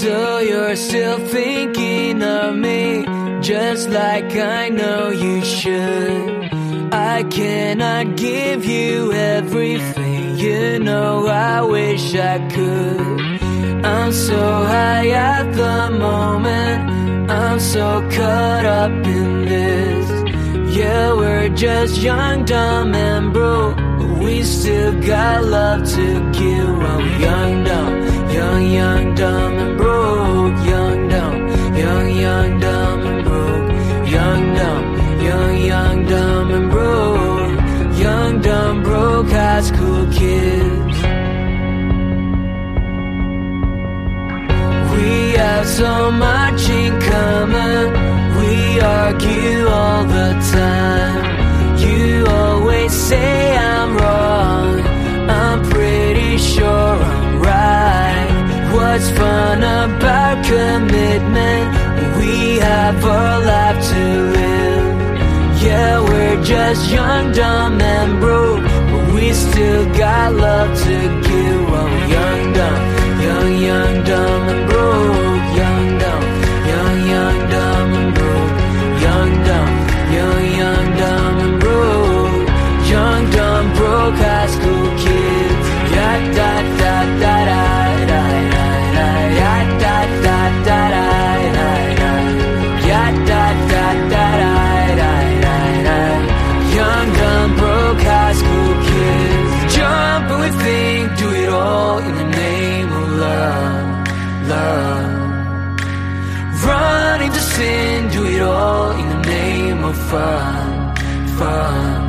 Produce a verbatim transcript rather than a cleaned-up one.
So you're still thinking of me, just like I know you should. I cannot give you everything, you know I wish I could. I'm so high at the moment, I'm so caught up in this. Yeah, we're just young, dumb and broke, but we still got love to give. Well, young, dumb, young, young, dumb and broke. Young, dumb, young, young, dumb and broke. Young, dumb, young, young, dumb and broke. Young, dumb, broke high school kids. We have so much in common, we argue all the time. You always say I'm wrong, I'm pretty sure I'm right. What's fun about commitment? We have our life to live. Yeah, we're just young, dumb and broke, but we still got love to give. Oh, young, dumb, young, young, dumb and broke. Young, dumb, young, young, dumb and broke. Young, dumb, young, young, dumb and broke. Young, dumb, broke high school kids. Yeah, da da da da da da da. Yeah, da da da da da da. Yeah, da da da da da da da. Young, dumb, broke high school kids. Jump and we think, do it all in the name of love, love. Run into sin, do it all in the name of fun, fun.